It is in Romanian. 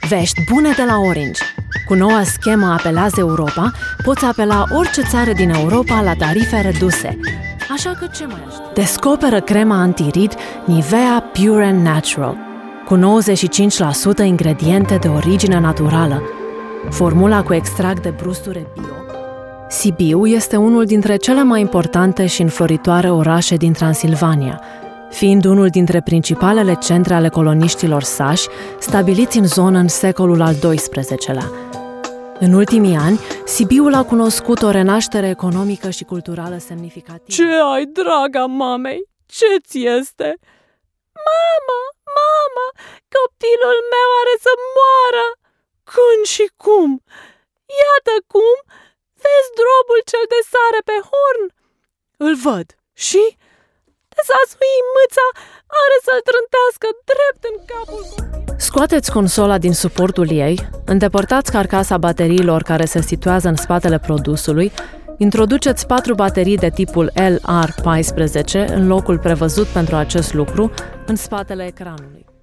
Vești bune de la Orange. Cu noua schemă Apelează Europa, poți apela orice țară din Europa la tarife reduse. Așa că ce mai aștept? Descoperă crema antirid Nivea Pure and Natural, cu 95% ingrediente de origine naturală. Formula cu extract de brusture bio. Sibiu este unul dintre cele mai importante și înfloritoare orașe din Transilvania, fiind unul dintre principalele centre ale coloniștilor sași, stabiliți în zonă în secolul al XII-lea. În ultimii ani, Sibiul a cunoscut o renaștere economică și culturală semnificativă. Ce ai, draga mamei? Ce-ți este? Mama, copilul meu are să moară! Când și cum? Iată cum! Vezi drobul cel de sare pe horn? Îl văd. Și? Desasui mâța, are să-l trântească drept în capul copilului. Scoateți consola din suportul ei, îndepărtați carcasa bateriilor care se situează în spatele produsului, introduceți 4 baterii de tipul LR14 în locul prevăzut pentru acest lucru, în spatele ecranului.